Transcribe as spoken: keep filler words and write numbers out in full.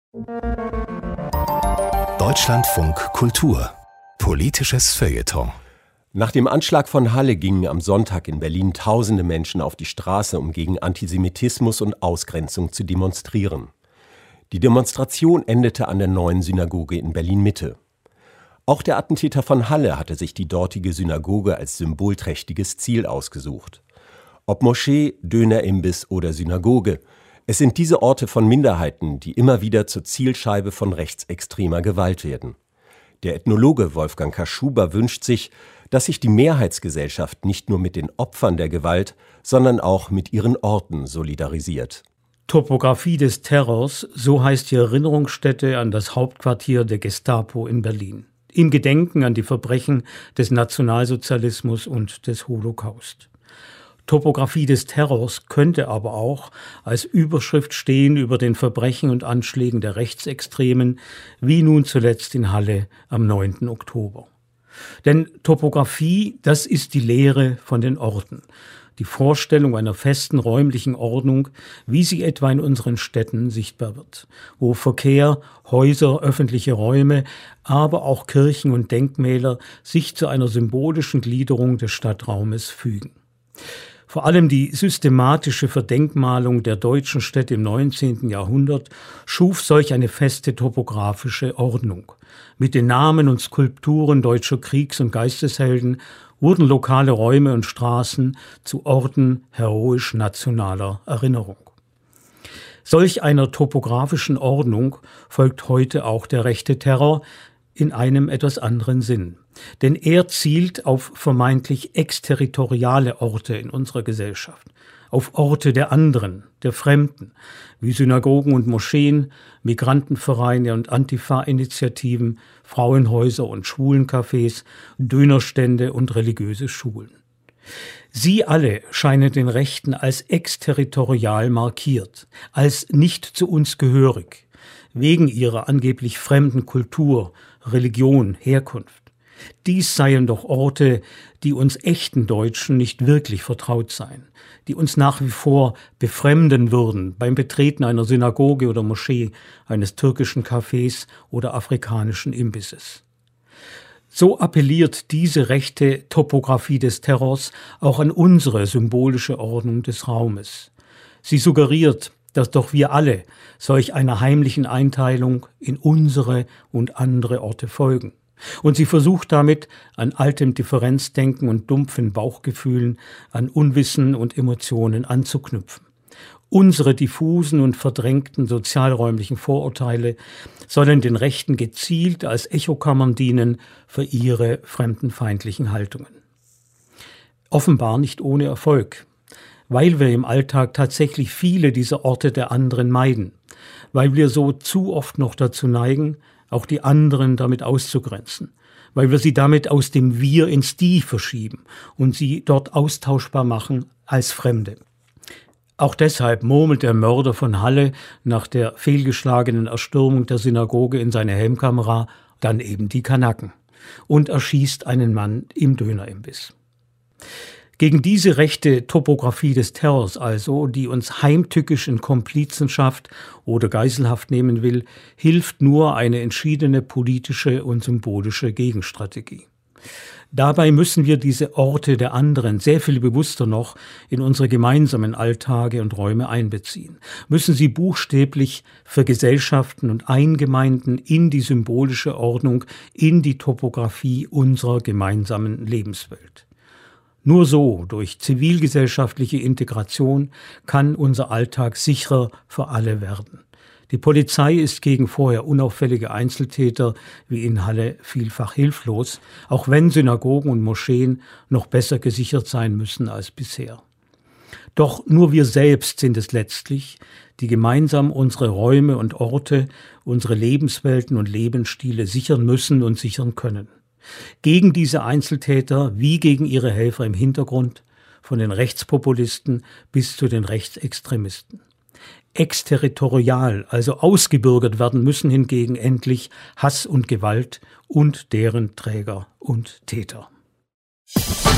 Deutschlandfunk Kultur. Politisches Feuilleton. Nach dem Anschlag von Halle gingen am Sonntag in Berlin tausende Menschen auf die Straße, um gegen Antisemitismus und Ausgrenzung zu demonstrieren. Die Demonstration endete an der Neuen Synagoge in Berlin-Mitte. Auch der Attentäter von Halle hatte sich die dortige Synagoge als symbolträchtiges Ziel ausgesucht. Ob Moschee, Dönerimbiss oder Synagoge, es sind diese Orte von Minderheiten, die immer wieder zur Zielscheibe von rechtsextremer Gewalt werden. Der Ethnologe Wolfgang Kaschuber wünscht sich, dass sich die Mehrheitsgesellschaft nicht nur mit den Opfern der Gewalt, sondern auch mit ihren Orten solidarisiert. Topographie des Terrors, so heißt die Erinnerungsstätte an das Hauptquartier der Gestapo in Berlin. Im Gedenken an die Verbrechen des Nationalsozialismus und des Holocaust. Topographie des Terrors könnte aber auch als Überschrift stehen über den Verbrechen und Anschlägen der Rechtsextremen, wie nun zuletzt in Halle am neunten Oktober. Denn Topographie, das ist die Lehre von den Orten. Die Vorstellung einer festen räumlichen Ordnung, wie sie etwa in unseren Städten sichtbar wird, wo Verkehr, Häuser, öffentliche Räume, aber auch Kirchen und Denkmäler sich zu einer symbolischen Gliederung des Stadtraumes fügen. Vor allem die systematische Verdenkmalung der deutschen Städte im neunzehnten Jahrhundert schuf solch eine feste topografische Ordnung. Mit den Namen und Skulpturen deutscher Kriegs- und Geisteshelden wurden lokale Räume und Straßen zu Orten heroisch-nationaler Erinnerung. Solch einer topografischen Ordnung folgt heute auch der rechte Terror in einem etwas anderen Sinn. Denn er zielt auf vermeintlich exterritoriale Orte in unserer Gesellschaft, auf Orte der anderen, der Fremden, wie Synagogen und Moscheen, Migrantenvereine und Antifa-Initiativen, Frauenhäuser und Schwulencafés, Dönerstände und religiöse Schulen. Sie alle scheinen den Rechten als exterritorial markiert, als nicht zu uns gehörig, wegen ihrer angeblich fremden Kultur, Religion, Herkunft. Dies seien doch Orte, die uns echten Deutschen nicht wirklich vertraut seien, die uns nach wie vor befremden würden beim Betreten einer Synagoge oder Moschee, eines türkischen Cafés oder afrikanischen Imbisses. So appelliert diese rechte Topographie des Terrors auch an unsere symbolische Ordnung des Raumes. Sie suggeriert, dass doch wir alle solch einer heimlichen Einteilung in unsere und andere Orte folgen. Und sie versucht damit, an altem Differenzdenken und dumpfen Bauchgefühlen, an Unwissen und Emotionen anzuknüpfen. Unsere diffusen und verdrängten sozialräumlichen Vorurteile sollen den Rechten gezielt als Echokammern dienen für ihre fremdenfeindlichen Haltungen. Offenbar nicht ohne Erfolg, weil wir im Alltag tatsächlich viele dieser Orte der anderen meiden, weil wir so zu oft noch dazu neigen, auch die anderen damit auszugrenzen, weil wir sie damit aus dem Wir ins Die verschieben und sie dort austauschbar machen als Fremde. Auch deshalb murmelt der Mörder von Halle nach der fehlgeschlagenen Erstürmung der Synagoge in seine Helmkamera dann eben die Kanaken und erschießt einen Mann im Dönerimbiss. Gegen diese rechte Topographie des Terrors also, die uns heimtückisch in Komplizenschaft oder Geiselhaft nehmen will, hilft nur eine entschiedene politische und symbolische Gegenstrategie. Dabei müssen wir diese Orte der anderen sehr viel bewusster noch in unsere gemeinsamen Alltage und Räume einbeziehen, müssen sie buchstäblich vergesellschaften und eingemeinden in die symbolische Ordnung, in die Topographie unserer gemeinsamen Lebenswelt. Nur so, durch zivilgesellschaftliche Integration, kann unser Alltag sicherer für alle werden. Die Polizei ist gegen vorher unauffällige Einzeltäter wie in Halle vielfach hilflos, auch wenn Synagogen und Moscheen noch besser gesichert sein müssen als bisher. Doch nur wir selbst sind es letztlich, die gemeinsam unsere Räume und Orte, unsere Lebenswelten und Lebensstile sichern müssen und sichern können. Gegen diese Einzeltäter wie gegen ihre Helfer im Hintergrund, von den Rechtspopulisten bis zu den Rechtsextremisten. Exterritorial, also ausgebürgert werden müssen hingegen endlich Hass und Gewalt und deren Träger und Täter.